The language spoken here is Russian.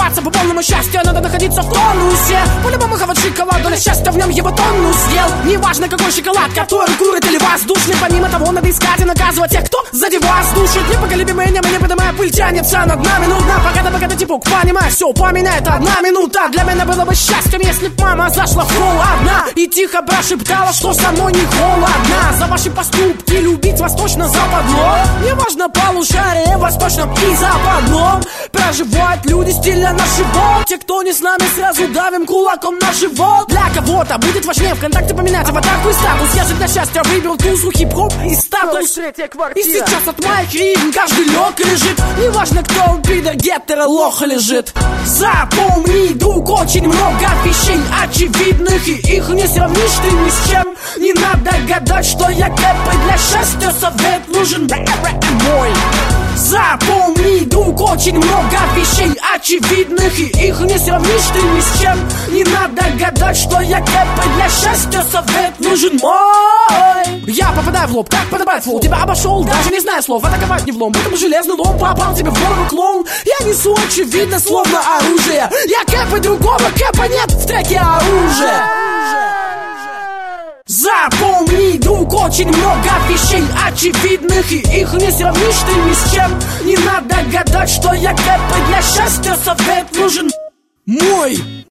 добиваться по полному счастью, надо находиться в тонусе. По-любому хавать шоколаду, на счастье в нем его тонну съел. Неважно какой шоколад, который курит или воздушный. Помимо того, надо искать и наказывать тех, кто сзади вас душит. Непоколебимая небо, неподнимая пыль, тянется над нами нудно. Пока ты типок, понимаешь, все поменяет 1 минута. Для меня было бы счастьем, если б мама зашла в холл одна и тихо прошептала, что со мной не холодно. За ваши поступки любить вас точно западло. Неважно полушарие, восточном и западном. Проживают люди стиля на живот. Те, кто не с нами, сразу давим кулаком на живот. Для кого-то будет важнее ВКонтакте поменять аватарку и статус. Я же для счастья выбрал тузу, хип-хоп и статус. И сейчас от моих ритм каждый лёг лежит. Неважно, кто он, пидор, гетера, лох лежит. Запомни, друг, очень много вещей очевидных, и их не сравнишь ты ни с чем. Не надо гадать, что я кэпы, для счастья совет нужен мой. Запомни, друг, очень много вещей очевидных, и их не сравнишь ты ни с чем. Не надо гадать, что я кэпы, для счастья совет нужен мой. Я попадаю в лоб, как подобает флоу. Тебя обошел, даже не зная слов. Атаковать не влом, поэтому железный лом попал тебе в голову клоун. Я несу очевидно, словно оружие. Я кэпы, другого кэпа нет в треке оружия. Запомни, друг, очень много вещей очевидных, и их не сравнишь ты ни с чем. Не надо гадать, что я кэпы, для счастья совет нужен мой.